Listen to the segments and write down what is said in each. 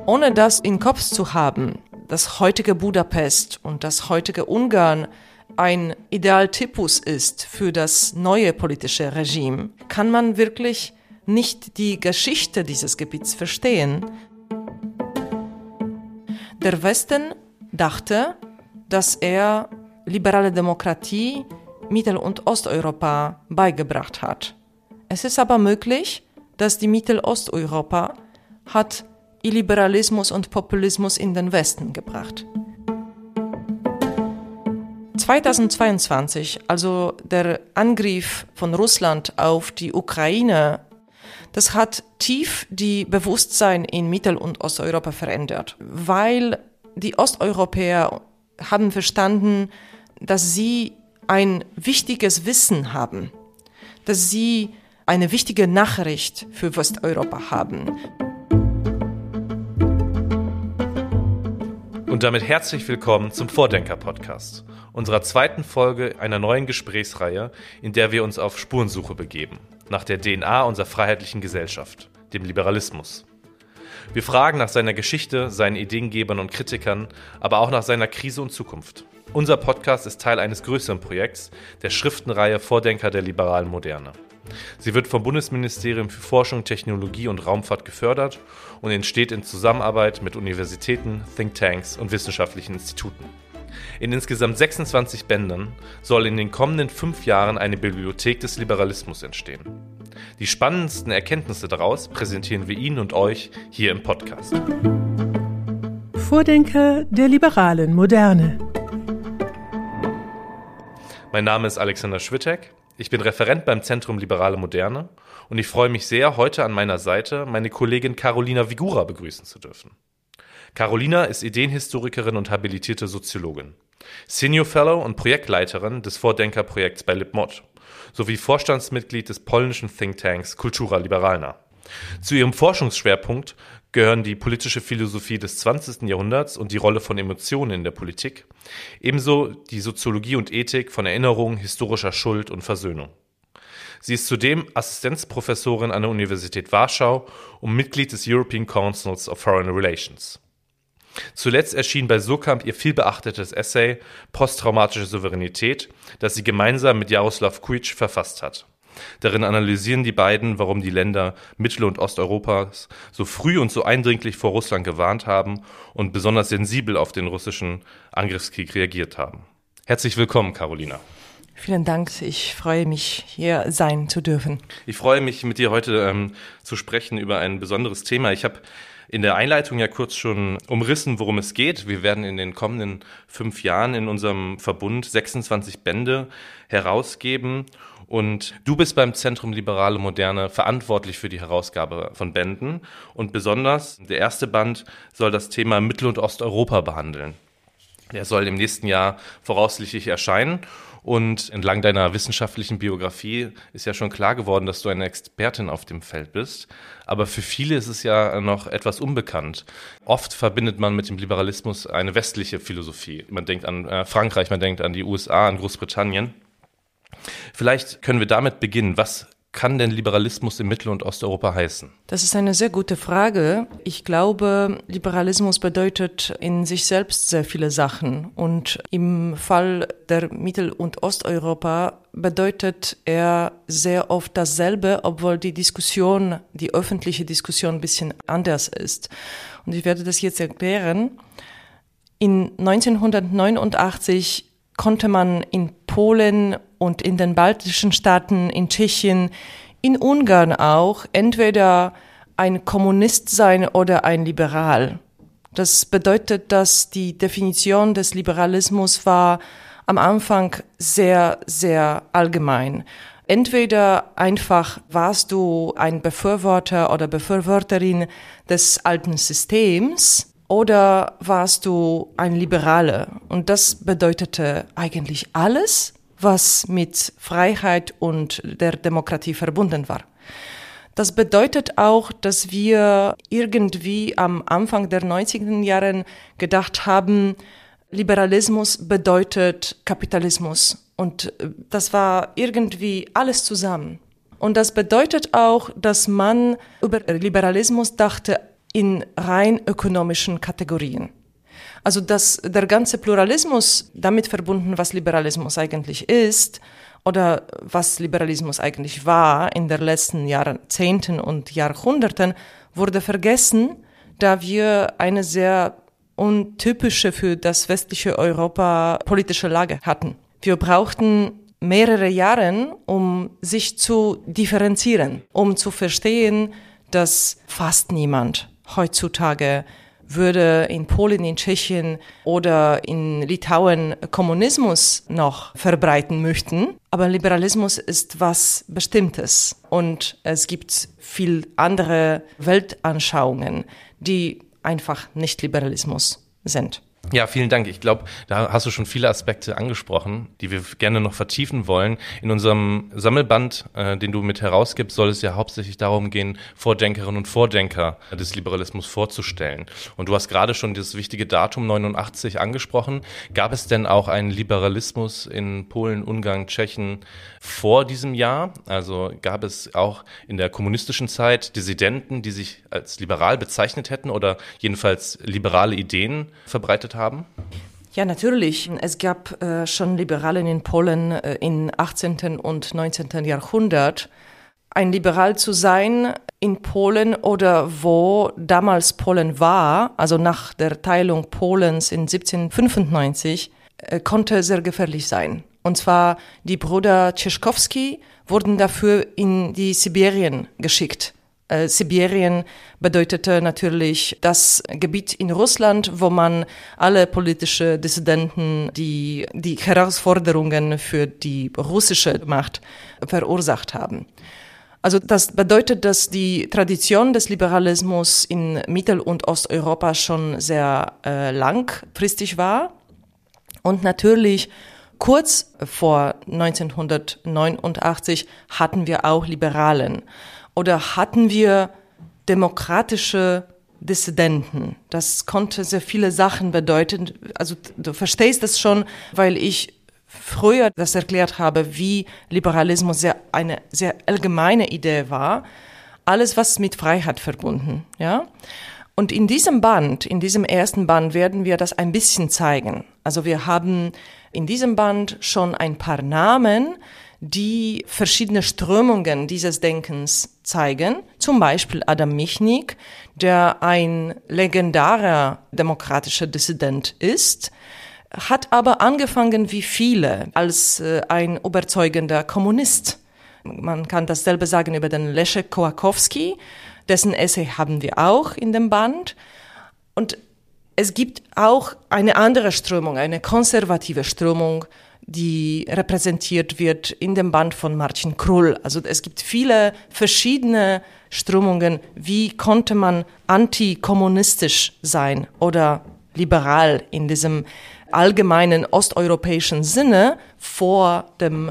Ohne das im Kopf zu haben, das heutige Budapest und das heutige Ungarn ein Idealtypus ist für das neue politische Regime, kann man wirklich nicht die Geschichte dieses Gebiets verstehen. Der Westen dachte, dass er liberale Demokratie Mittel- und Osteuropa beigebracht hat. Es ist aber möglich, dass die Mittelosteuropa hat Illiberalismus und Populismus in den Westen gebracht. 2022, also der Angriff von Russland auf die Ukraine, das hat tief die Bewusstsein in Mittel- und Osteuropa verändert, weil die Osteuropäer haben verstanden, dass sie ein wichtiges Wissen haben, dass sie eine wichtige Nachricht für Westeuropa haben. Und damit herzlich willkommen zum Vordenker-Podcast, unserer zweiten Folge einer neuen Gesprächsreihe, in der wir uns auf Spurensuche begeben, nach der DNA unserer freiheitlichen Gesellschaft, dem Liberalismus. Wir fragen nach seiner Geschichte, seinen Ideengebern und Kritikern, aber auch nach seiner Krise und Zukunft. Unser Podcast ist Teil eines größeren Projekts, der Schriftenreihe Vordenker der liberalen Moderne. Sie wird vom Bundesministerium für Forschung, Technologie und Raumfahrt gefördert und entsteht in Zusammenarbeit mit Universitäten, Thinktanks und wissenschaftlichen Instituten. In insgesamt 26 Bänden soll in den kommenden 5 Jahren eine Bibliothek des Liberalismus entstehen. Die spannendsten Erkenntnisse daraus präsentieren wir Ihnen und euch hier im Podcast. Vordenker der liberalen Moderne. Mein Name ist Alexander Schwittek. Ich bin Referent beim Zentrum Liberale Moderne und ich freue mich sehr, heute an meiner Seite meine Kollegin Karolina Wigura begrüßen zu dürfen. Karolina ist Ideenhistorikerin und habilitierte Soziologin, Senior Fellow und Projektleiterin des Vordenkerprojekts bei LibMod sowie Vorstandsmitglied des polnischen Thinktanks Kultura Liberalna. Zu ihrem Forschungsschwerpunkt gehören die politische Philosophie des 20. Jahrhunderts und die Rolle von Emotionen in der Politik, ebenso die Soziologie und Ethik von Erinnerung, historischer Schuld und Versöhnung. Sie ist zudem Assistenzprofessorin an der Universität Warschau und Mitglied des European Councils of Foreign Relations. Zuletzt erschien bei Surkamp ihr vielbeachtetes Essay Posttraumatische Souveränität, das sie gemeinsam mit Jaroslav Kujic verfasst hat. Darin analysieren die beiden, warum die Länder Mittel- und Osteuropas so früh und so eindringlich vor Russland gewarnt haben und besonders sensibel auf den russischen Angriffskrieg reagiert haben. Herzlich willkommen, Karolina. Vielen Dank, ich freue mich, hier sein zu dürfen. Ich freue mich, mit dir heute zu sprechen über ein besonderes Thema. Ich habe in der Einleitung ja kurz schon umrissen, worum es geht. Wir werden in den kommenden 5 Jahren in unserem Verbund 26 Bände herausgeben. Und du bist beim Zentrum Liberale Moderne verantwortlich für die Herausgabe von Bänden. Und besonders der erste Band soll das Thema Mittel- und Osteuropa behandeln. Der soll im nächsten Jahr voraussichtlich erscheinen. Und entlang deiner wissenschaftlichen Biografie ist ja schon klar geworden, dass du eine Expertin auf dem Feld bist. Aber für viele ist es ja noch etwas unbekannt. Oft verbindet man mit dem Liberalismus eine westliche Philosophie. Man denkt an Frankreich, man denkt an die USA, an Großbritannien. Vielleicht können wir damit beginnen. Was kann denn Liberalismus in Mittel- und Osteuropa heißen? Das ist eine sehr gute Frage. Ich glaube, Liberalismus bedeutet in sich selbst sehr viele Sachen. Und im Fall der Mittel- und Osteuropa bedeutet er sehr oft dasselbe, obwohl die öffentliche Diskussion ein bisschen anders ist. Und ich werde das jetzt erklären. In 1989 konnte man in Polen und in den baltischen Staaten, in Tschechien, in Ungarn auch, entweder ein Kommunist sein oder ein Liberal. Das bedeutet, dass die Definition des Liberalismus war am Anfang sehr, sehr allgemein. Entweder einfach warst du ein Befürworter oder Befürworterin des alten Systems, oder warst du ein Liberaler? Und das bedeutete eigentlich alles, was mit Freiheit und der Demokratie verbunden war. Das bedeutet auch, dass wir irgendwie am Anfang der 90er Jahre gedacht haben, Liberalismus bedeutet Kapitalismus. Und das war irgendwie alles zusammen. Und das bedeutet auch, dass man über Liberalismus dachte, in rein ökonomischen Kategorien. Also dass der ganze Pluralismus damit verbunden, was Liberalismus eigentlich ist oder was Liberalismus eigentlich war in den letzten Jahrzehnten und Jahrhunderten, wurde vergessen, da wir eine sehr untypische für das westliche Europa politische Lage hatten. Wir brauchten mehrere Jahre, um sich zu differenzieren, um zu verstehen, dass fast niemand heutzutage würde in Polen, in Tschechien oder in Litauen Kommunismus noch verbreiten möchten. Aber Liberalismus ist was Bestimmtes und es gibt viel andere Weltanschauungen, die einfach nicht Liberalismus sind. Ja, vielen Dank. Ich glaube, da hast du schon viele Aspekte angesprochen, die wir gerne noch vertiefen wollen. In unserem Sammelband, den du mit herausgibst, soll es ja hauptsächlich darum gehen, Vordenkerinnen und Vordenker des Liberalismus vorzustellen. Und du hast gerade schon das wichtige Datum 89 angesprochen. Gab es denn auch einen Liberalismus in Polen, Ungarn, Tschechien vor diesem Jahr? Also gab es auch in der kommunistischen Zeit Dissidenten, die sich als liberal bezeichnet hätten oder jedenfalls liberale Ideen verbreitet haben? Ja, natürlich. Es gab schon Liberalen in Polen im 18. und 19. Jahrhundert. Ein Liberal zu sein in Polen oder wo damals Polen war, also nach der Teilung Polens in 1795, konnte sehr gefährlich sein. Und zwar die Brüder Cieszkowski wurden dafür in die Sibirien geschickt. Sibirien bedeutete natürlich das Gebiet in Russland, wo man alle politische Dissidenten, die Herausforderungen für die russische Macht verursacht haben. Also das bedeutet, dass die Tradition des Liberalismus in Mittel- und Osteuropa schon sehr langfristig war. Und natürlich kurz vor 1989 hatten wir auch Liberalen. Oder hatten wir demokratische Dissidenten? Das konnte sehr viele Sachen bedeuten. Also du verstehst das schon, weil ich früher das erklärt habe, wie Liberalismus eine sehr allgemeine Idee war. Alles, was mit Freiheit verbunden, ja. Und in diesem ersten Band werden wir das ein bisschen zeigen. Also wir haben in diesem Band schon ein paar Namen, die verschiedene Strömungen dieses Denkens zeigen. Zum Beispiel Adam Michnik, der ein legendarer demokratischer Dissident ist, hat aber angefangen wie viele als ein überzeugender Kommunist. Man kann dasselbe sagen über den Leszek Kołakowski, dessen Essay haben wir auch in dem Band. Und es gibt auch eine andere Strömung, eine konservative Strömung, die repräsentiert wird in dem Band von Marcin Krull. Also es gibt viele verschiedene Strömungen. Wie konnte man antikommunistisch sein oder liberal in diesem allgemeinen osteuropäischen Sinne vor dem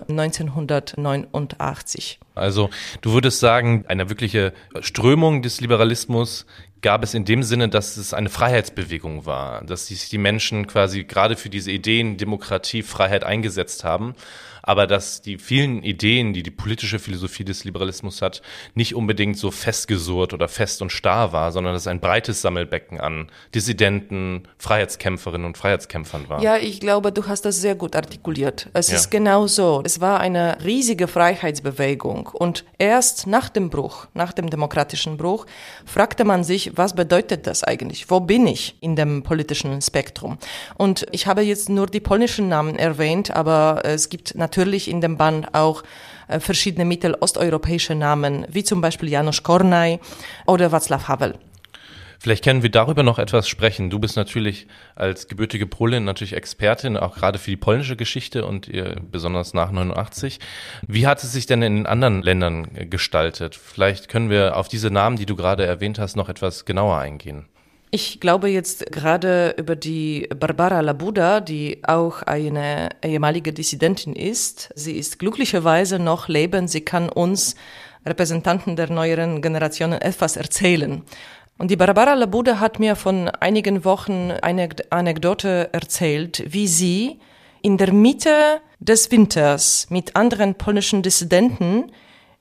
1989? Also du würdest sagen, eine wirkliche Strömung des Liberalismus gab es in dem Sinne, dass es eine Freiheitsbewegung war, dass sich die Menschen quasi gerade für diese Ideen Demokratie, Freiheit eingesetzt haben, aber dass die vielen Ideen, die die politische Philosophie des Liberalismus hat, nicht unbedingt so festgesurrt oder fest und starr war, sondern dass es ein breites Sammelbecken an Dissidenten, Freiheitskämpferinnen und Freiheitskämpfern war. Ja, ich glaube, du hast das sehr gut artikuliert. Es ist genau so. Es war eine riesige Freiheitsbewegung und erst nach dem demokratischen Bruch, fragte man sich, was bedeutet das eigentlich? Wo bin ich in dem politischen Spektrum? Und ich habe jetzt nur die polnischen Namen erwähnt, aber es gibt natürlich in dem Band auch verschiedene mittelosteuropäische Namen, wie zum Beispiel Janusz Kornai oder Václav Havel. Vielleicht können wir darüber noch etwas sprechen. Du bist natürlich als gebürtige Polin natürlich Expertin, auch gerade für die polnische Geschichte und besonders nach 89. Wie hat es sich denn in den anderen Ländern gestaltet? Vielleicht können wir auf diese Namen, die du gerade erwähnt hast, noch etwas genauer eingehen. Ich glaube jetzt gerade über die Barbara Labuda, die auch eine ehemalige Dissidentin ist. Sie ist glücklicherweise noch lebend. Sie kann uns Repräsentanten der neueren Generationen etwas erzählen. Und die Barbara Labuda hat mir von einigen Wochen eine Anekdote erzählt, wie sie in der Mitte des Winters mit anderen polnischen Dissidenten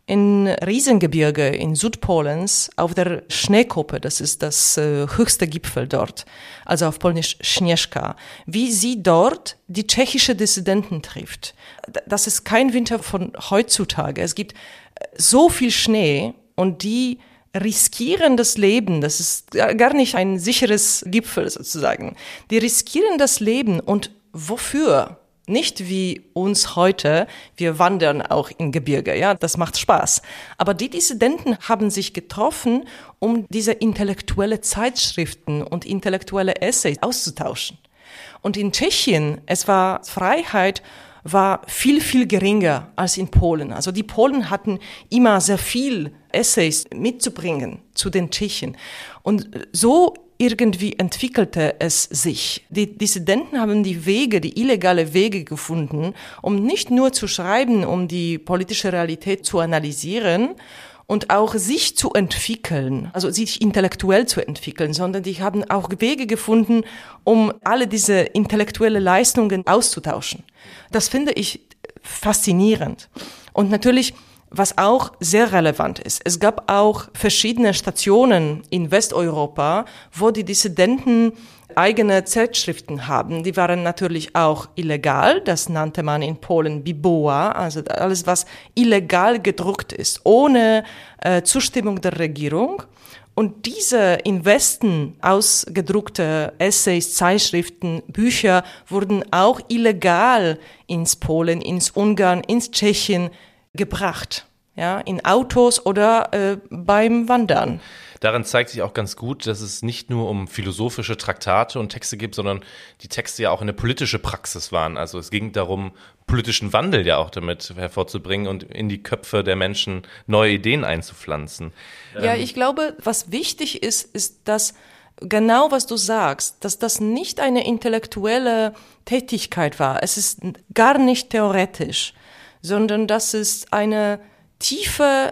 in Riesengebirge in Südpolens auf der Schneekuppe, das ist das höchste Gipfel dort, also auf Polnisch Śnieżka, wie sie dort die tschechische Dissidenten trifft. Das ist kein Winter von heutzutage. Es gibt so viel Schnee und die riskieren das Leben. Das ist gar nicht ein sicheres Gipfel sozusagen. Die riskieren das Leben und wofür? Nicht wie uns heute, wir wandern auch in Gebirge, ja, das macht Spaß. Aber die Dissidenten haben sich getroffen, um diese intellektuelle Zeitschriften und intellektuelle Essays auszutauschen. Und in Tschechien, Freiheit war viel, viel geringer als in Polen. Also die Polen hatten immer sehr viel Essays mitzubringen zu den Tschechen. Und so irgendwie entwickelte es sich. Die Dissidenten haben die illegale Wege gefunden, um nicht nur zu schreiben, um die politische Realität zu analysieren und auch sich zu entwickeln, also sich intellektuell zu entwickeln, sondern die haben auch Wege gefunden, um alle diese intellektuelle Leistungen auszutauschen. Das finde ich faszinierend. Und natürlich, was auch sehr relevant ist, es gab auch verschiedene Stationen in Westeuropa, wo die Dissidenten eigene Zeitschriften haben. Die waren natürlich auch illegal, das nannte man in Polen Biboa, also alles, was illegal gedruckt ist, ohne Zustimmung der Regierung. Und diese in Westen ausgedruckte Essays, Zeitschriften, Bücher wurden auch illegal ins Polen, ins Ungarn, ins Tschechien gebracht, ja, in Autos oder beim Wandern. Darin zeigt sich auch ganz gut, dass es nicht nur um philosophische Traktate und Texte gibt, sondern die Texte ja auch eine politische Praxis waren. Also es ging darum, politischen Wandel ja auch damit hervorzubringen und in die Köpfe der Menschen neue Ideen einzupflanzen. Ja, ich glaube, was wichtig ist, dass genau was du sagst, dass das nicht eine intellektuelle Tätigkeit war. Es ist gar nicht theoretisch, sondern das ist eine tiefe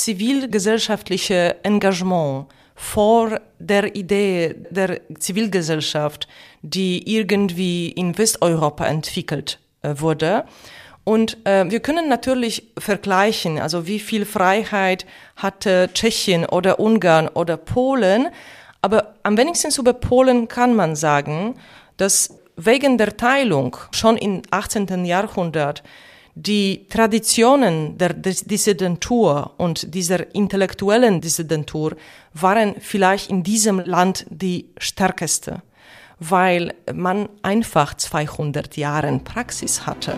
zivilgesellschaftliche Engagement vor der Idee der Zivilgesellschaft, die irgendwie in Westeuropa entwickelt wurde. Und wir können natürlich vergleichen, also wie viel Freiheit hatte Tschechien oder Ungarn oder Polen, aber am wenigsten über Polen kann man sagen, dass wegen der Teilung schon im 18. Jahrhundert die Traditionen der Dissidentur und dieser intellektuellen Dissidentur waren vielleicht in diesem Land die stärkste, weil man einfach 200 Jahre Praxis hatte.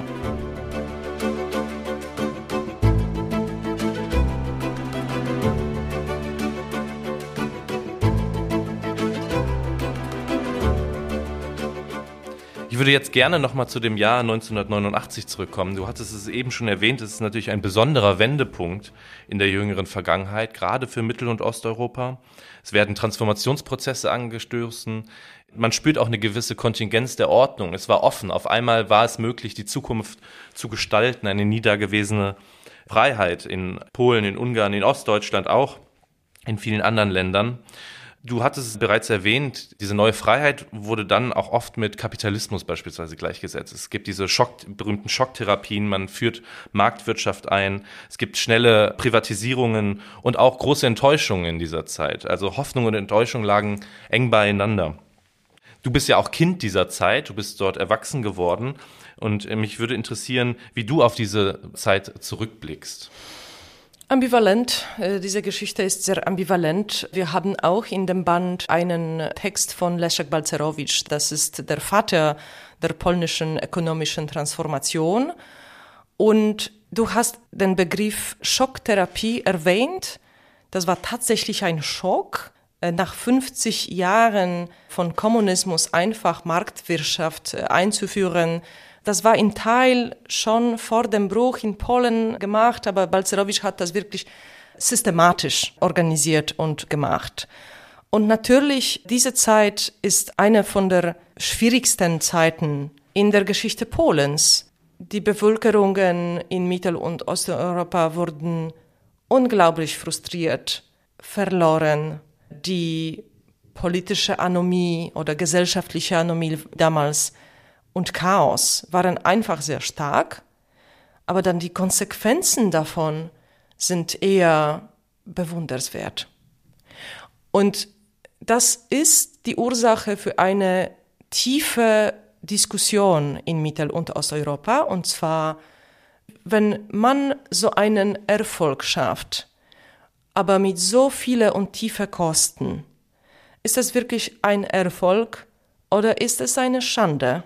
Ich würde jetzt gerne nochmal zu dem Jahr 1989 zurückkommen. Du hattest es eben schon erwähnt, es ist natürlich ein besonderer Wendepunkt in der jüngeren Vergangenheit, gerade für Mittel- und Osteuropa. Es werden Transformationsprozesse angestoßen. Man spürt auch eine gewisse Kontingenz der Ordnung. Es war offen. Auf einmal war es möglich, die Zukunft zu gestalten, eine nie dagewesene Freiheit in Polen, in Ungarn, in Ostdeutschland auch, in vielen anderen Ländern. Du hattest es bereits erwähnt, diese neue Freiheit wurde dann auch oft mit Kapitalismus beispielsweise gleichgesetzt. Es gibt diese berühmten Schocktherapien, man führt Marktwirtschaft ein, es gibt schnelle Privatisierungen und auch große Enttäuschungen in dieser Zeit. Also Hoffnung und Enttäuschung lagen eng beieinander. Du bist ja auch Kind dieser Zeit, du bist dort erwachsen geworden und mich würde interessieren, wie du auf diese Zeit zurückblickst. Ambivalent. Diese Geschichte ist sehr ambivalent. Wir haben auch in dem Band einen Text von Leszek Balcerowicz. Das ist der Vater der polnischen ökonomischen Transformation. Und du hast den Begriff Schocktherapie erwähnt. Das war tatsächlich ein Schock. Nach 50 Jahren von Kommunismus einfach Marktwirtschaft einzuführen, das war in Teil schon vor dem Bruch in Polen gemacht, aber Balcerowicz hat das wirklich systematisch organisiert und gemacht. Und natürlich, diese Zeit ist eine von der schwierigsten Zeiten in der Geschichte Polens. Die Bevölkerungen in Mittel- und Osteuropa wurden unglaublich frustriert, verloren. Die politische Anomie oder gesellschaftliche Anomie damals und Chaos waren einfach sehr stark, aber dann die Konsequenzen davon sind eher bewundernswert. Und das ist die Ursache für eine tiefe Diskussion in Mittel- und Osteuropa. Und zwar, wenn man so einen Erfolg schafft, aber mit so vielen und tiefen Kosten, ist das wirklich ein Erfolg oder ist es eine Schande?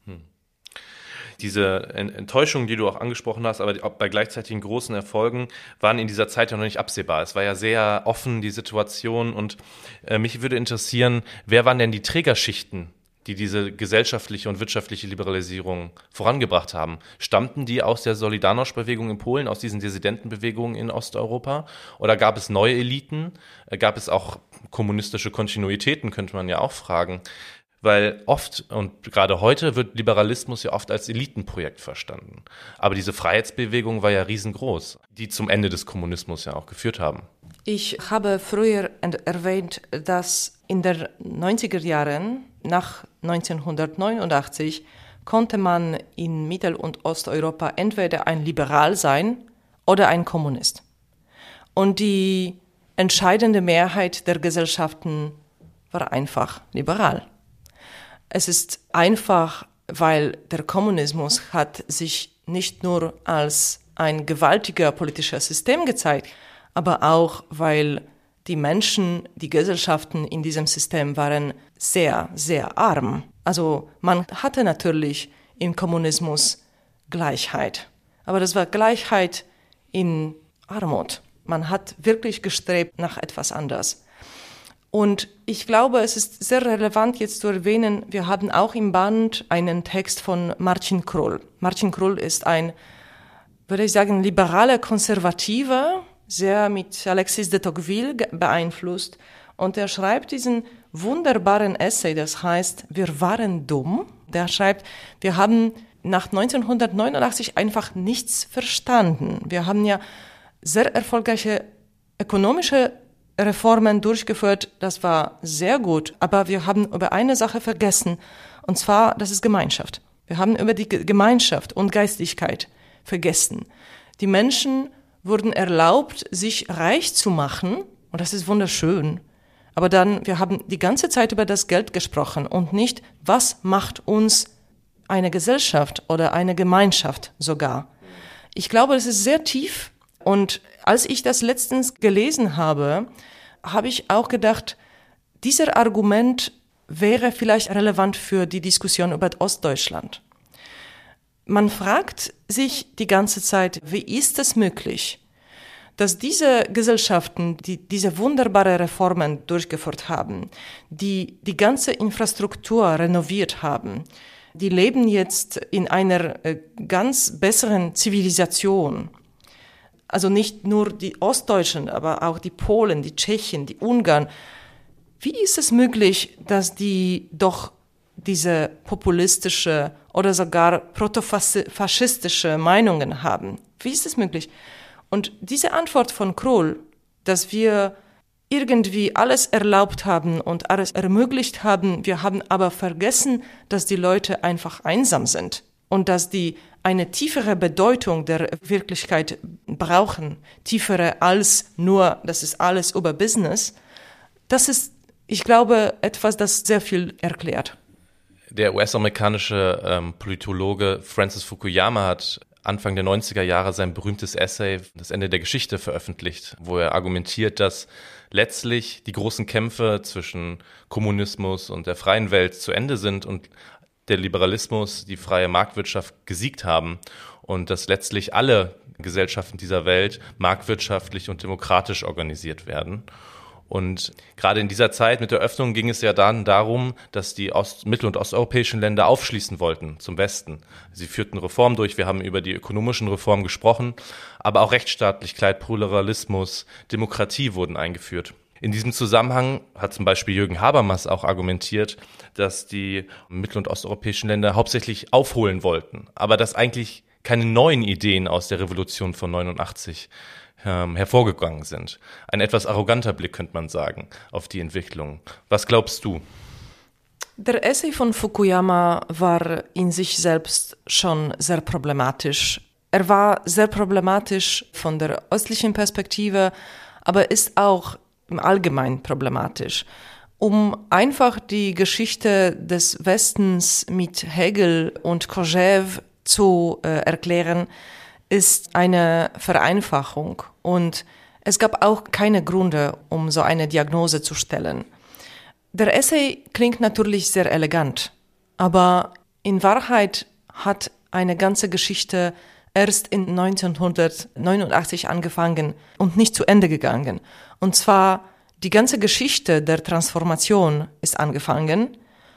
Diese Enttäuschung, die du auch angesprochen hast, aber auch bei gleichzeitigen großen Erfolgen, waren in dieser Zeit ja noch nicht absehbar. Es war ja sehr offen, die Situation. Und mich würde interessieren, wer waren denn die Trägerschichten, die diese gesellschaftliche und wirtschaftliche Liberalisierung vorangebracht haben? Stammten die aus der Solidarność-Bewegung in Polen, aus diesen Dissidentenbewegungen in Osteuropa? Oder gab es neue Eliten? Gab es auch kommunistische Kontinuitäten, könnte man ja auch fragen. Weil oft und gerade heute wird Liberalismus ja oft als Elitenprojekt verstanden. Aber diese Freiheitsbewegung war ja riesengroß, die zum Ende des Kommunismus ja auch geführt haben. Ich habe früher erwähnt, dass in den 90er Jahren, nach 1989, konnte man in Mittel- und Osteuropa entweder ein Liberal sein oder ein Kommunist. Und die entscheidende Mehrheit der Gesellschaften war einfach liberal. Es ist einfach, weil der Kommunismus hat sich nicht nur als ein gewaltiger politischer System gezeigt, aber auch, weil die Menschen, die Gesellschaften in diesem System waren sehr, sehr arm. Also man hatte natürlich im Kommunismus Gleichheit, aber das war Gleichheit in Armut. Man hat wirklich gestrebt nach etwas anderes. Und ich glaube, es ist sehr relevant jetzt zu erwähnen, wir haben auch im Band einen Text von Marcin Król. Marcin Król ist ein, würde ich sagen, liberaler Konservativer, sehr mit Alexis de Tocqueville beeinflusst. Und er schreibt diesen wunderbaren Essay, das heißt, wir waren dumm. Der schreibt, wir haben nach 1989 einfach nichts verstanden. Wir haben ja sehr erfolgreiche ökonomische Reformen durchgeführt, das war sehr gut, aber wir haben über eine Sache vergessen, und zwar, das ist Gemeinschaft. Wir haben über die Gemeinschaft und Geistlichkeit vergessen. Die Menschen wurden erlaubt, sich reich zu machen, und das ist wunderschön, aber dann, wir haben die ganze Zeit über das Geld gesprochen und nicht, was macht uns eine Gesellschaft oder eine Gemeinschaft sogar. Ich glaube, das ist sehr tief. Und als ich das letztens gelesen habe, habe ich auch gedacht, dieser Argument wäre vielleicht relevant für die Diskussion über Ostdeutschland. Man fragt sich die ganze Zeit, wie ist es möglich, dass diese Gesellschaften, die diese wunderbare Reformen durchgeführt haben, die die ganze Infrastruktur renoviert haben, die leben jetzt in einer ganz besseren Zivilisation. Also nicht nur die Ostdeutschen, aber auch die Polen, die Tschechen, die Ungarn. Wie ist es möglich, dass die doch diese populistische oder sogar protofaschistische Meinungen haben? Wie ist es möglich? Und diese Antwort von Król, dass wir irgendwie alles erlaubt haben und alles ermöglicht haben, wir haben aber vergessen, dass die Leute einfach einsam sind und dass die eine tiefere Bedeutung der Wirklichkeit brauchen, tiefere als nur, das ist alles über Business, das ist, ich glaube, etwas, das sehr viel erklärt. Der US-amerikanische Politologe Francis Fukuyama hat Anfang der 90er Jahre sein berühmtes Essay Das Ende der Geschichte veröffentlicht, wo er argumentiert, dass letztlich die großen Kämpfe zwischen Kommunismus und der freien Welt zu Ende sind und der Liberalismus, die freie Marktwirtschaft gesiegt haben und dass letztlich alle Gesellschaften dieser Welt marktwirtschaftlich und demokratisch organisiert werden. Und gerade in dieser Zeit mit der Öffnung ging es ja dann darum, dass die mittel- und osteuropäischen Länder aufschließen wollten zum Westen. Sie führten Reformen durch, wir haben über die ökonomischen Reformen gesprochen, aber auch Rechtsstaatlichkeit, Pluralismus, Demokratie wurden eingeführt. In diesem Zusammenhang hat zum Beispiel Jürgen Habermas auch argumentiert, dass die mittel- und osteuropäischen Länder hauptsächlich aufholen wollten, aber dass eigentlich keine neuen Ideen aus der Revolution von 89 hervorgegangen sind. Ein etwas arroganter Blick, könnte man sagen, auf die Entwicklung. Was glaubst du? Der Essay von Fukuyama war in sich selbst schon sehr problematisch. er war sehr problematisch von der östlichen Perspektive, aber ist auch im Allgemeinen problematisch. Um einfach die Geschichte des Westens mit Hegel und Kojève zu erklären, ist eine Vereinfachung. Und es gab auch keine Gründe, um so eine Diagnose zu stellen. Der Essay klingt natürlich sehr elegant, aber in Wahrheit hat eine ganze Geschichte erst in 1989 angefangen und nicht zu Ende gegangen. Und zwar die ganze Geschichte der Transformation ist angefangen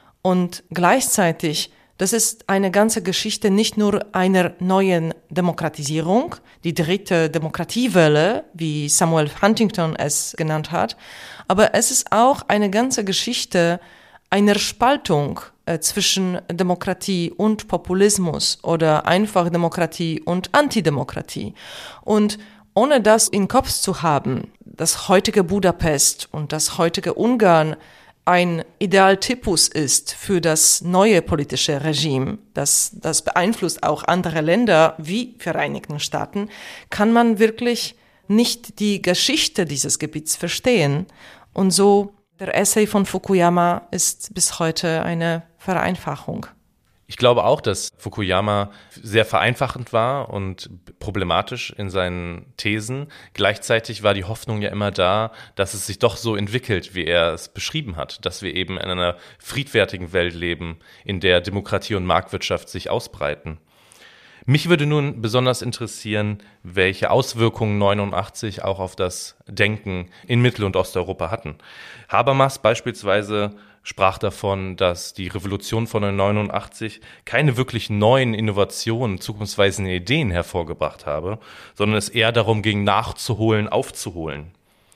und gleichzeitig, das ist eine ganze Geschichte nicht nur einer neuen Demokratisierung, die dritte Demokratiewelle, wie Samuel Huntington es genannt hat, aber es ist auch eine ganze Geschichte einer Spaltung zwischen Demokratie und Populismus oder einfach Demokratie und Antidemokratie. Und ohne das im Kopf zu haben, das heutige Budapest und das heutige Ungarn ein Idealtypus ist für das neue politische Regime, das beeinflusst auch andere Länder wie Vereinigten Staaten, kann man wirklich nicht die Geschichte dieses Gebiets verstehen. Und so der Essay von Fukuyama ist bis heute eine Vereinfachung. Ich glaube auch, dass Fukuyama sehr vereinfachend war und problematisch in seinen Thesen. Gleichzeitig war die Hoffnung ja immer da, dass es sich doch so entwickelt, wie er es beschrieben hat, dass wir eben in einer friedfertigen Welt leben, in der Demokratie und Marktwirtschaft sich ausbreiten. Mich würde nun besonders interessieren, welche Auswirkungen 89 auch auf das Denken in Mittel- und Osteuropa hatten. Habermas beispielsweise sprach davon, dass die Revolution von 89 keine wirklich neuen Innovationen, zukunftsweisende Ideen hervorgebracht habe, sondern es eher darum ging, nachzuholen, aufzuholen.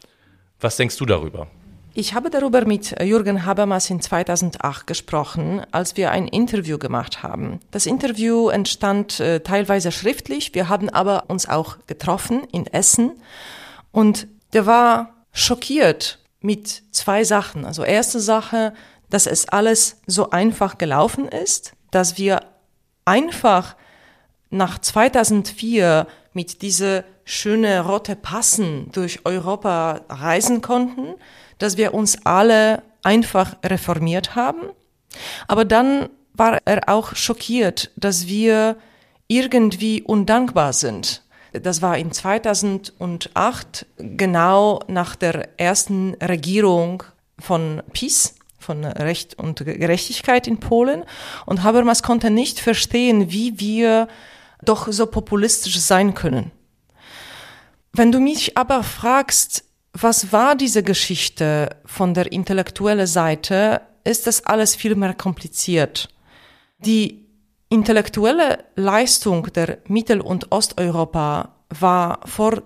Was denkst du darüber? Ich habe darüber mit Jürgen Habermas in 2008 gesprochen, als wir ein Interview gemacht haben. Das Interview entstand teilweise schriftlich, wir haben aber uns auch getroffen in Essen und der war schockiert mit zwei Sachen. Also erste Sache, dass es alles so einfach gelaufen ist, dass wir einfach nach 2004 mit diese schöne rote Passen durch Europa reisen konnten, dass wir uns alle einfach reformiert haben. Aber dann war er auch schockiert, dass wir irgendwie undankbar sind. Das war in 2008, genau nach der ersten Regierung von PiS, von Recht und Gerechtigkeit in Polen. Und Habermas konnte nicht verstehen, wie wir doch so populistisch sein können. Wenn du mich aber fragst, was war diese Geschichte von der intellektuellen Seite, ist das alles viel mehr kompliziert. Die intellektuelle Leistung der Mittel- und Osteuropa war vor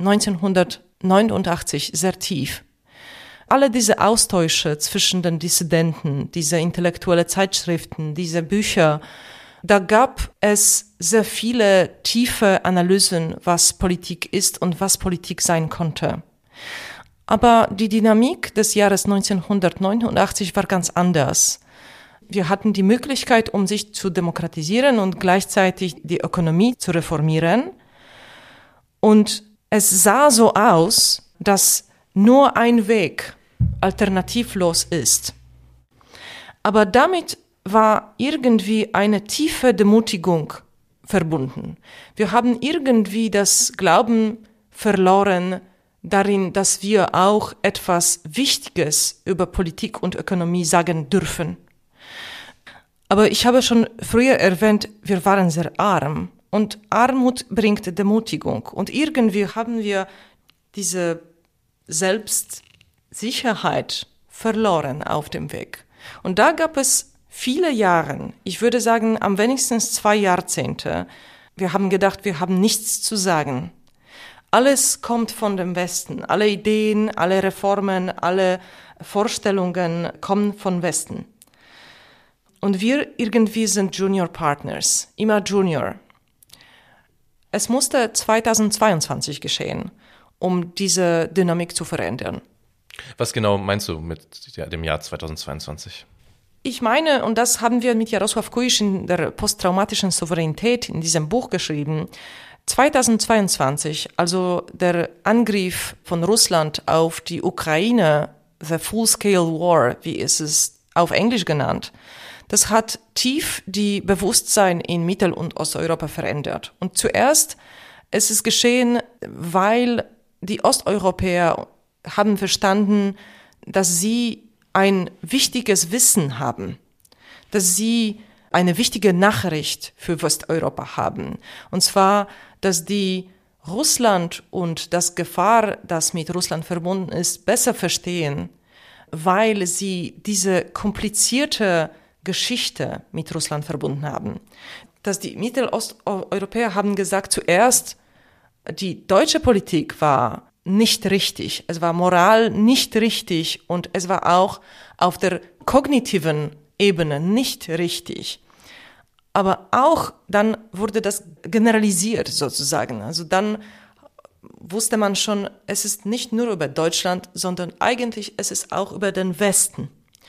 1989 sehr tief. Alle diese Austausche zwischen den Dissidenten, diese intellektuelle Zeitschriften, diese Bücher, da gab es sehr viele tiefe Analysen, was Politik ist und was Politik sein konnte. Aber die Dynamik des Jahres 1989 war ganz anders. Wir hatten die Möglichkeit, um sich zu demokratisieren und gleichzeitig die Ökonomie zu reformieren. Und es sah so aus, dass nur ein Weg alternativlos ist. Aber damit war irgendwie eine tiefe Demutigung verbunden. Wir haben irgendwie das Glauben verloren darin, dass wir auch etwas Wichtiges über Politik und Ökonomie sagen dürfen. Aber ich habe schon früher erwähnt, wir waren sehr arm und Armut bringt Demutigung und irgendwie haben wir diese Selbstsicherheit verloren auf dem Weg. Und da gab es viele Jahre, ich würde sagen am wenigsten 2 Jahrzehnte, wir haben gedacht, wir haben nichts zu sagen. Alles kommt von dem Westen, alle Ideen, alle Reformen, alle Vorstellungen kommen von Westen. Und wir irgendwie sind Junior Partners, immer Junior. Es musste 2022 geschehen, um diese Dynamik zu verändern. Was genau meinst du mit dem Jahr 2022? Ich meine, und das haben wir mit Jarosław Kuisz in der posttraumatischen Souveränität in diesem Buch geschrieben, 2022, also der Angriff von Russland auf die Ukraine, the Full-Scale War, wie ist es auf Englisch genannt, das hat tief die Bewusstsein in Mittel- und Osteuropa verändert. Und zuerst ist es geschehen, weil die Osteuropäer haben verstanden, dass sie ein wichtiges Wissen haben, dass sie eine wichtige Nachricht für Westeuropa haben. Und zwar, dass die Russland und das Gefahr, das mit Russland verbunden ist, besser verstehen, weil sie diese komplizierte Geschichte mit Russland verbunden haben. Dass die Mittelosteuropäer haben gesagt, zuerst, die deutsche Politik war nicht richtig. Es war moral nicht richtig und es war auch auf der kognitiven Ebene nicht richtig. Aber auch dann wurde das generalisiert sozusagen. Also dann wusste man schon, es ist nicht nur über Deutschland, sondern eigentlich es ist auch über den Westen.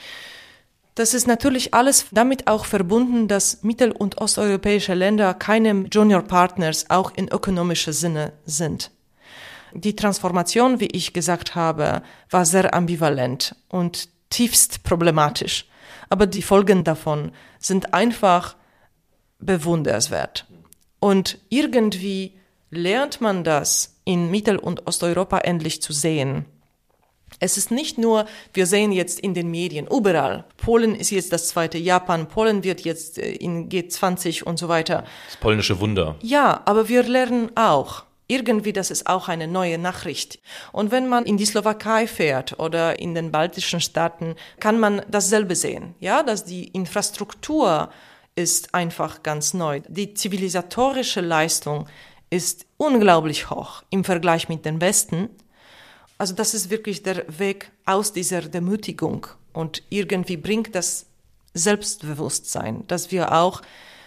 Das ist natürlich alles damit auch verbunden, dass mittel- und osteuropäische Länder keine Junior Partners auch in ökonomischer Sinne sind. Die Transformation, wie ich gesagt habe, war sehr ambivalent und tiefst problematisch. Aber die Folgen davon sind einfach bewundernswert. Und irgendwie lernt man das in Mittel- und Osteuropa endlich zu sehen. Es ist nicht nur, wir sehen jetzt in den Medien, überall, Polen ist jetzt das zweite Japan, Polen wird jetzt in G20 und so weiter. Das polnische Wunder. Ja, aber wir lernen auch, irgendwie, das ist auch eine neue Nachricht. Und wenn man in die Slowakei fährt oder in den baltischen Staaten, kann man dasselbe sehen, ja, dass die Infrastruktur ist einfach ganz neu. Die zivilisatorische Leistung ist unglaublich hoch im Vergleich mit dem Westen. Also das ist wirklich der Weg aus dieser Demütigung und irgendwie bringt das Selbstbewusstsein, dass wir auch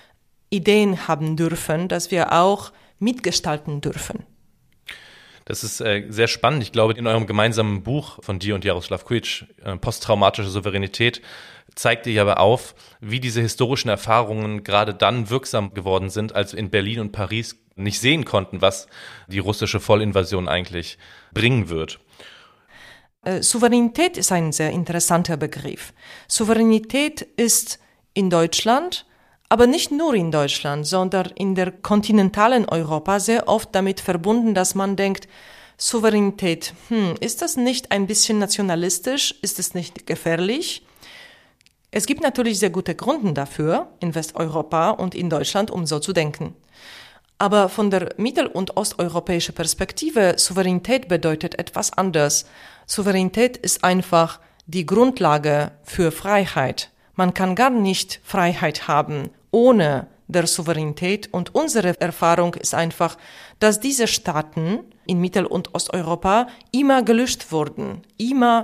Ideen haben dürfen, dass wir auch mitgestalten dürfen. Das ist sehr spannend. Ich glaube, in eurem gemeinsamen Buch von dir und Jarosław Kuisz, Posttraumatische Souveränität, zeigt ihr aber auf, wie diese historischen Erfahrungen gerade dann wirksam geworden sind, als in Berlin und Paris nicht sehen konnten, was die russische Vollinvasion eigentlich bringen wird. Souveränität ist ein sehr interessanter Begriff. Souveränität ist in Deutschland, aber nicht nur in Deutschland, sondern in der kontinentalen Europa sehr oft damit verbunden, dass man denkt, Souveränität, ist das nicht ein bisschen nationalistisch? Ist es nicht gefährlich? Es gibt natürlich sehr gute Gründe dafür, in Westeuropa und in Deutschland, um so zu denken. Aber von der mittel- und osteuropäischen Perspektive, Souveränität bedeutet etwas anderes. Souveränität ist einfach die Grundlage für Freiheit. Man kann gar nicht Freiheit haben ohne der Souveränität. Und unsere Erfahrung ist einfach, dass diese Staaten in Mittel- und Osteuropa immer gelöscht wurden. Immer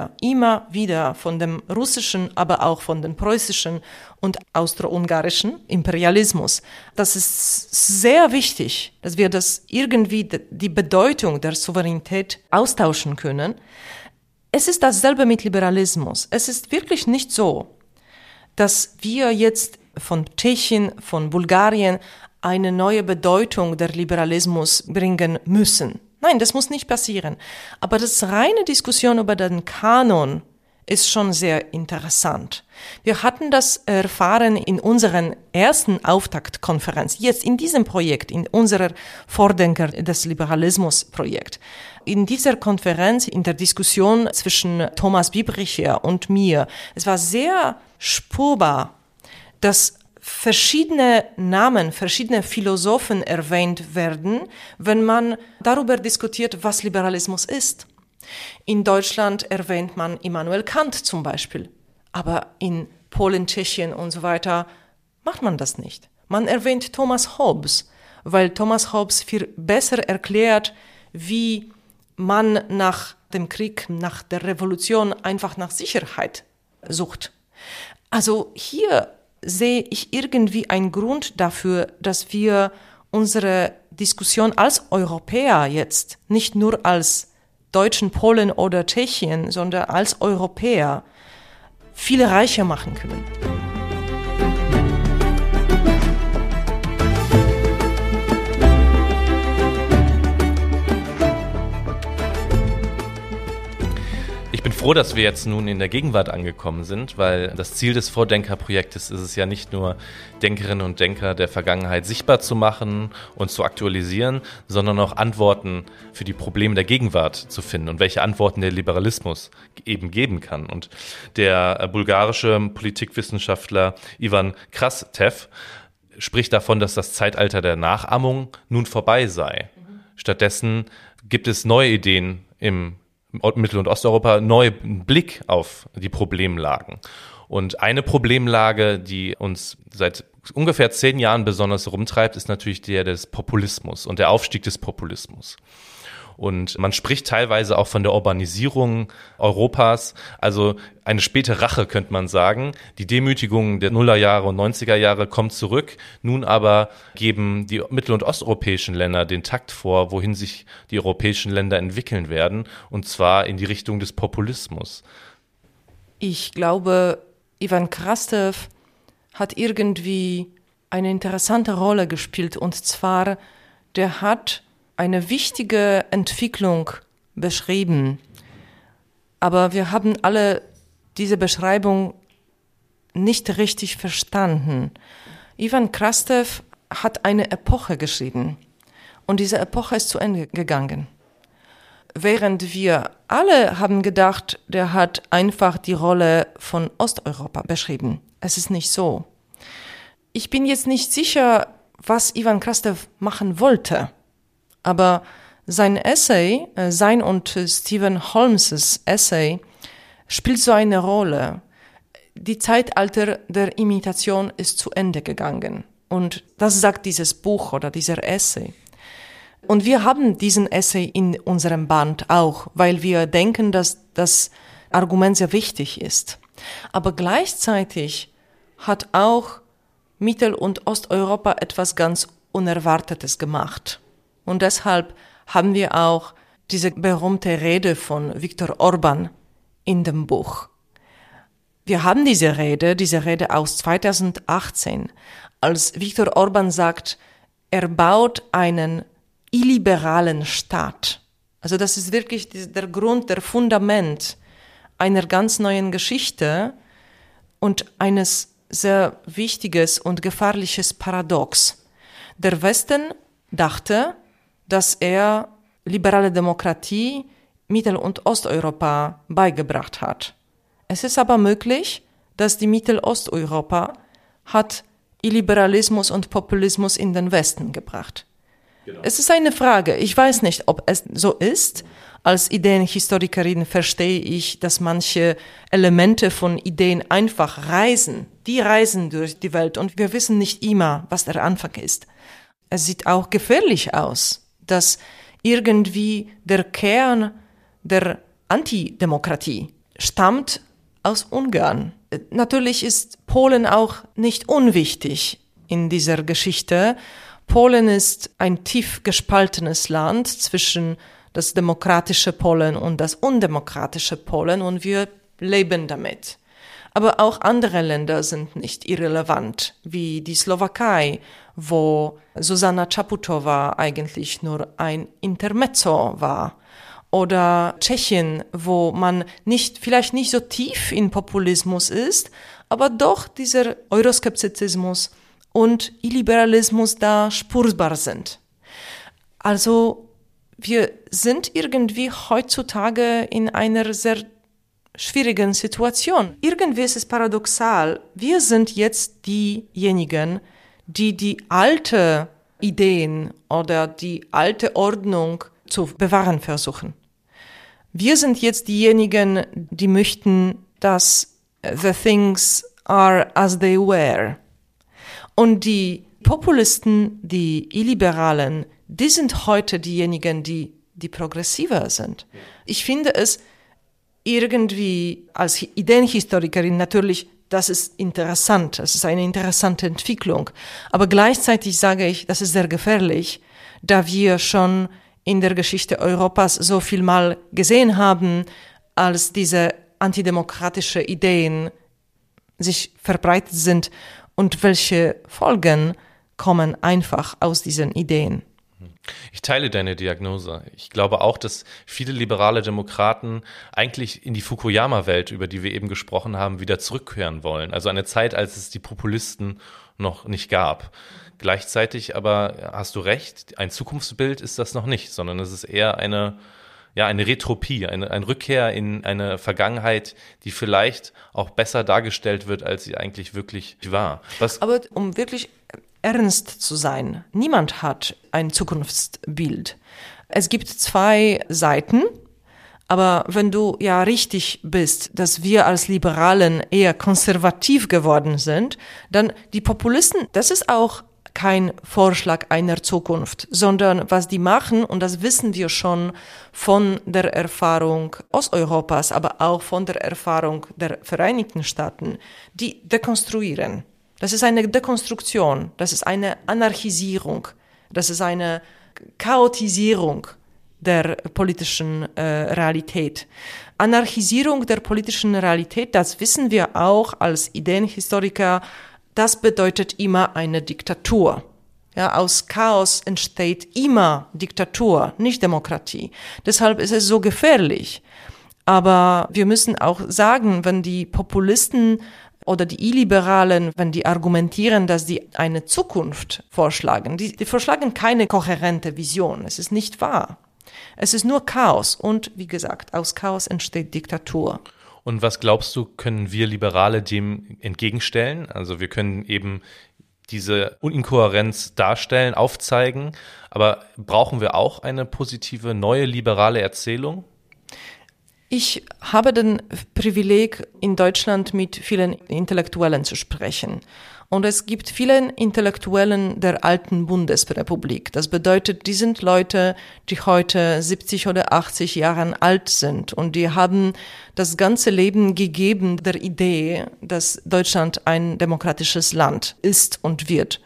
wieder von dem russischen, aber auch von dem preußischen und austro-ungarischen Imperialismus. Das ist sehr wichtig, dass wir das irgendwie die Bedeutung der Souveränität austauschen können. Es ist dasselbe mit Liberalismus. Es ist wirklich nicht so, dass wir jetzt von Tschechien, von Bulgarien eine neue Bedeutung der Liberalismus bringen müssen. Nein, das muss nicht passieren. Aber das reine Diskussion über den Kanon ist schon sehr interessant. Wir hatten das erfahren in unserer ersten Auftaktkonferenz, jetzt in diesem Projekt, in unserer Vordenker des Liberalismus-Projekt. In dieser Konferenz, in der Diskussion zwischen Thomas Biebricher und mir, es war sehr spürbar, dass verschiedene Namen, verschiedene Philosophen erwähnt werden, wenn man darüber diskutiert, was Liberalismus ist. In Deutschland erwähnt man Immanuel Kant zum Beispiel, aber in Polen, Tschechien und so weiter macht man das nicht. Man erwähnt Thomas Hobbes, weil Thomas Hobbes viel besser erklärt, wie man nach dem Krieg, nach der Revolution einfach nach Sicherheit sucht. Also hier sehe ich irgendwie einen Grund dafür, dass wir unsere Diskussion als Europäer jetzt, nicht nur als Deutschen, Polen oder Tschechien, sondern als Europäer viel reicher machen können. Ich bin froh, dass wir jetzt nun in der Gegenwart angekommen sind, weil das Ziel des Vordenkerprojektes ist es ja nicht nur, Denkerinnen und Denker der Vergangenheit sichtbar zu machen und zu aktualisieren, sondern auch Antworten für die Probleme der Gegenwart zu finden und welche Antworten der Liberalismus eben geben kann. Und der bulgarische Politikwissenschaftler Ivan Krastev spricht davon, dass das Zeitalter der Nachahmung nun vorbei sei. Stattdessen gibt es neue Ideen im Mittel- und Osteuropa, neuen Blick auf die Problemlagen. Und eine Problemlage, die uns seit ungefähr 10 Jahren besonders rumtreibt, ist natürlich der des Populismus und der Aufstieg des Populismus. Und man spricht teilweise auch von der Urbanisierung Europas, also eine späte Rache, könnte man sagen. Die Demütigung der Nullerjahre und 90er-Jahre kommt zurück. Nun aber geben die mittel- und osteuropäischen Länder den Takt vor, wohin sich die europäischen Länder entwickeln werden, und zwar in die Richtung des Populismus. Ich glaube, Ivan Krastev hat irgendwie eine interessante Rolle gespielt, und zwar, der hat eine wichtige Entwicklung beschrieben. Aber wir haben alle diese Beschreibung nicht richtig verstanden. Ivan Krastev hat eine Epoche geschrieben und diese Epoche ist zu Ende gegangen. Während wir alle haben gedacht, der hat einfach die Rolle von Osteuropa beschrieben. Es ist nicht so. Ich bin jetzt nicht sicher, was Ivan Krastev machen wollte. Aber sein Essay, sein und Stephen Holmes' Essay, spielt so eine Rolle. Die Zeitalter der Imitation ist zu Ende gegangen. Und das sagt dieses Buch oder dieser Essay. Und wir haben diesen Essay in unserem Band auch, weil wir denken, dass das Argument sehr wichtig ist. Aber gleichzeitig hat auch Mittel- und Osteuropa etwas ganz Unerwartetes gemacht. Und deshalb haben wir auch diese berühmte Rede von Viktor Orbán in dem Buch. Wir haben diese Rede aus 2018, als Viktor Orbán sagt, er baut einen illiberalen Staat. Also das ist wirklich der Grund, der Fundament einer ganz neuen Geschichte und eines sehr wichtiges und gefährliches Paradox. Der Westen dachte, dass er liberale Demokratie Mittel- und Osteuropa beigebracht hat. Es ist aber möglich, dass die Mittel-Osteuropa hat Illiberalismus und Populismus in den Westen gebracht. Genau. Es ist eine Frage. Ich weiß nicht, ob es so ist. Als Ideenhistorikerin verstehe ich, dass manche Elemente von Ideen einfach reisen. Die reisen durch die Welt und wir wissen nicht immer, was der Anfang ist. Es sieht auch gefährlich aus, dass irgendwie der Kern der Antidemokratie stammt aus Ungarn. Natürlich ist Polen auch nicht unwichtig in dieser Geschichte. Polen ist ein tief gespaltenes Land zwischen das demokratische Polen und das undemokratische Polen und wir leben damit. Aber auch andere Länder sind nicht irrelevant, wie die Slowakei, wo Zuzana Čaputová eigentlich nur ein Intermezzo war. Oder Tschechien, wo man vielleicht nicht so tief in Populismus ist, aber doch dieser Euroskeptizismus und Illiberalismus da spürbar sind. Also wir sind irgendwie heutzutage in einer sehr schwierigen Situation. Irgendwie ist es paradoxal. Wir sind jetzt diejenigen, die die alte Ideen oder die alte Ordnung zu bewahren versuchen. Wir sind jetzt diejenigen, die möchten, dass the things are as they were. Und die Populisten, die Illiberalen, die sind heute diejenigen, die progressiver sind. Ich finde es irgendwie als Ideenhistorikerin natürlich, das ist interessant, das ist eine interessante Entwicklung. Aber gleichzeitig sage ich, das ist sehr gefährlich, da wir schon in der Geschichte Europas so viel mal gesehen haben, als diese antidemokratische Ideen sich verbreitet sind und welche Folgen kommen einfach aus diesen Ideen. Ich teile deine Diagnose. Ich glaube auch, dass viele liberale Demokraten eigentlich in die Fukuyama-Welt, über die wir eben gesprochen haben, wieder zurückkehren wollen. Also eine Zeit, als es die Populisten noch nicht gab. Gleichzeitig aber hast du recht, ein Zukunftsbild ist das noch nicht, sondern es ist eher eine Retropie, eine Rückkehr in eine Vergangenheit, die vielleicht auch besser dargestellt wird, als sie eigentlich wirklich war. Aber um wirklich ernst zu sein, niemand hat ein Zukunftsbild. Es gibt zwei Seiten, aber wenn du ja richtig bist, dass wir als Liberalen eher konservativ geworden sind, dann die Populisten, das ist auch kein Vorschlag einer Zukunft, sondern was die machen, und das wissen wir schon von der Erfahrung Osteuropas, aber auch von der Erfahrung der Vereinigten Staaten, die dekonstruieren. Das ist eine Dekonstruktion, das ist eine Anarchisierung, das ist eine Chaotisierung der politischen Realität. Anarchisierung der politischen Realität, das wissen wir auch als Ideenhistoriker, das bedeutet immer eine Diktatur. Ja, aus Chaos entsteht immer Diktatur, nicht Demokratie. Deshalb ist es so gefährlich. Aber wir müssen auch sagen, wenn die Populisten oder die Illiberalen, wenn die argumentieren, dass die eine Zukunft vorschlagen, die vorschlagen keine kohärente Vision. Es ist nicht wahr. Es ist nur Chaos. Und wie gesagt, aus Chaos entsteht Diktatur. Und was glaubst du, können wir Liberale dem entgegenstellen? Also wir können eben diese Inkohärenz darstellen, aufzeigen, aber brauchen wir auch eine positive, neue liberale Erzählung? Ich habe den Privileg, in Deutschland mit vielen Intellektuellen zu sprechen. Und es gibt viele Intellektuellen der alten Bundesrepublik. Das bedeutet, die sind Leute, die heute 70 oder 80 Jahre alt sind. Und die haben das ganze Leben gegeben der Idee, dass Deutschland ein demokratisches Land ist und wird.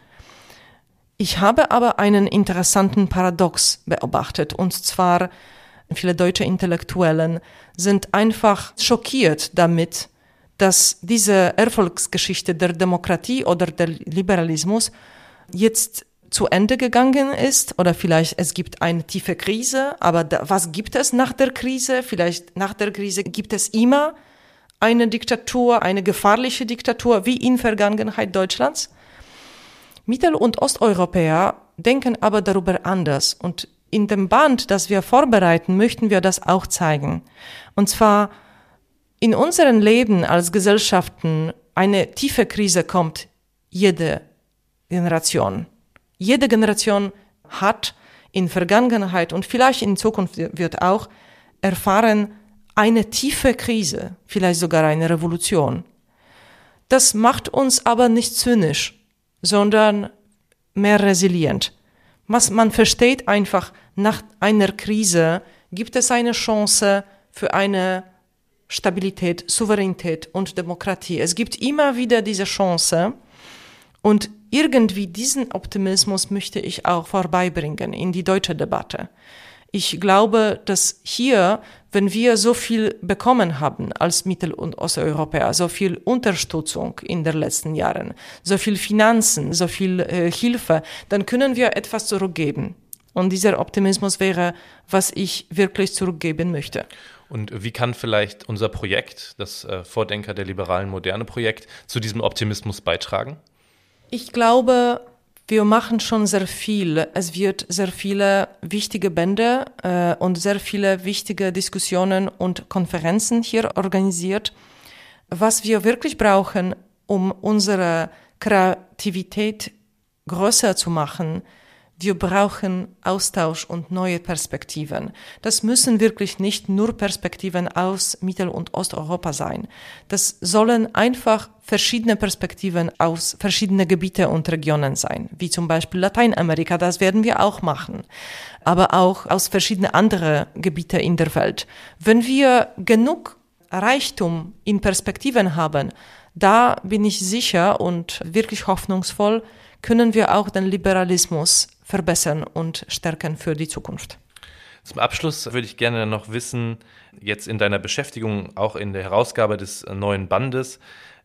Ich habe aber einen interessanten Paradox beobachtet. Und zwar, viele deutsche Intellektuellen sind einfach schockiert damit, dass diese Erfolgsgeschichte der Demokratie oder der Liberalismus jetzt zu Ende gegangen ist oder vielleicht es gibt eine tiefe Krise, aber was gibt es nach der Krise? Vielleicht nach der Krise gibt es immer eine Diktatur, eine gefährliche Diktatur, wie in Vergangenheit Deutschlands. Mittel- und Osteuropäer denken aber darüber anders und in dem Band, das wir vorbereiten, möchten wir das auch zeigen. Und zwar in unserem Leben als Gesellschaften eine tiefe Krise kommt jede Generation. Jede Generation hat in Vergangenheit und vielleicht in Zukunft wird auch erfahren eine tiefe Krise, vielleicht sogar eine Revolution. Das macht uns aber nicht zynisch, sondern mehr resilient. Man versteht einfach, nach einer Krise gibt es eine Chance für eine Stabilität, Souveränität und Demokratie. Es gibt immer wieder diese Chance und irgendwie diesen Optimismus möchte ich auch vorbeibringen in die deutsche Debatte. Ich glaube, dass hier, wenn wir so viel bekommen haben als Mittel- und Osteuropäer, so viel Unterstützung in den letzten Jahren, so viel Finanzen, so viel Hilfe, dann können wir etwas zurückgeben. Und dieser Optimismus wäre, was ich wirklich zurückgeben möchte. Und wie kann vielleicht unser Projekt, das Vordenker der liberalen Moderne Projekt, zu diesem Optimismus beitragen? Ich glaube, wir machen schon sehr viel. Es wird sehr viele wichtige Bände und sehr viele wichtige Diskussionen und Konferenzen hier organisiert. Was wir wirklich brauchen, um unsere Kreativität größer zu machen, wir brauchen Austausch und neue Perspektiven. Das müssen wirklich nicht nur Perspektiven aus Mittel- und Osteuropa sein. Das sollen einfach verschiedene Perspektiven aus verschiedenen Gebieten und Regionen sein, wie zum Beispiel Lateinamerika, das werden wir auch machen, aber auch aus verschiedenen anderen Gebieten in der Welt. Wenn wir genug Reichtum in Perspektiven haben, da bin ich sicher und wirklich hoffnungsvoll, können wir auch den Liberalismus verbessern und stärken für die Zukunft. Zum Abschluss würde ich gerne noch wissen, jetzt in deiner Beschäftigung, auch in der Herausgabe des neuen Bandes,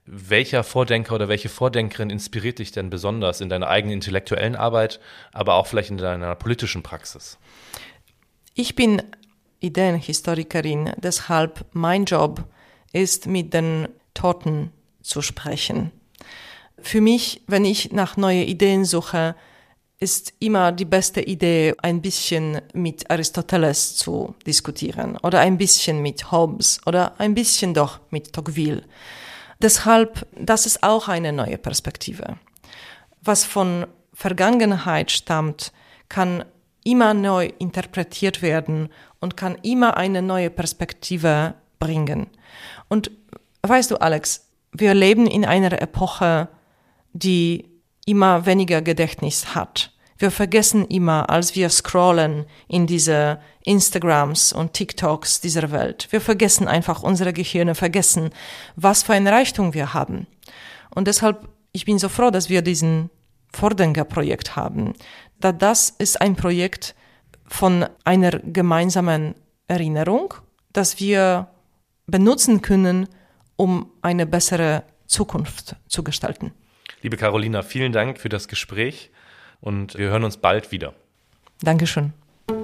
Welcher Vordenker oder welche Vordenkerin inspiriert dich denn besonders in deiner eigenen intellektuellen Arbeit, aber auch vielleicht in deiner politischen Praxis? Ich bin Ideenhistorikerin, deshalb mein Job ist, mit den Toten zu sprechen. Für mich, wenn ich nach neuen Ideen suche, ist immer die beste Idee, ein bisschen mit Aristoteles zu diskutieren oder ein bisschen mit Hobbes oder ein bisschen doch mit Tocqueville. Deshalb, das ist auch eine neue Perspektive. Was von Vergangenheit stammt, kann immer neu interpretiert werden und kann immer eine neue Perspektive bringen. Und weißt du, Alex, wir leben in einer Epoche, die immer weniger Gedächtnis hat. Wir vergessen immer, als wir scrollen in diese Instagrams und TikToks dieser Welt. Wir vergessen einfach, unsere Gehirne vergessen, was für ein Reichtum wir haben. Und deshalb, ich bin so froh, dass wir diesen Vordenker-Projekt haben. Da das ist ein Projekt von einer gemeinsamen Erinnerung, das wir benutzen können, um eine bessere Zukunft zu gestalten. Liebe Carolina, vielen Dank für das Gespräch und wir hören uns bald wieder. Dankeschön.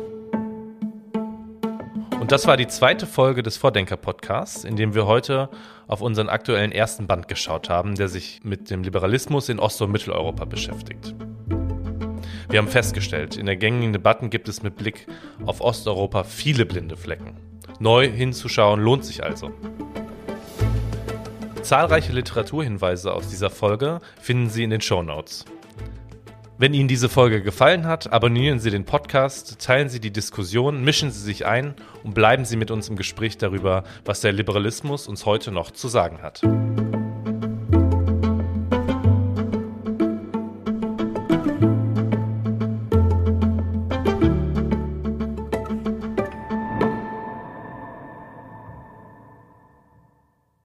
Und das war die zweite Folge des Vordenker-Podcasts, in dem wir heute auf unseren aktuellen ersten Band geschaut haben, der sich mit dem Liberalismus in Ost- und Mitteleuropa beschäftigt. Wir haben festgestellt, in der gängigen Debatten gibt es mit Blick auf Osteuropa viele blinde Flecken. Neu hinzuschauen lohnt sich also. Zahlreiche Literaturhinweise aus dieser Folge finden Sie in den Shownotes. Wenn Ihnen diese Folge gefallen hat, abonnieren Sie den Podcast, teilen Sie die Diskussion, mischen Sie sich ein und bleiben Sie mit uns im Gespräch darüber, was der Liberalismus uns heute noch zu sagen hat.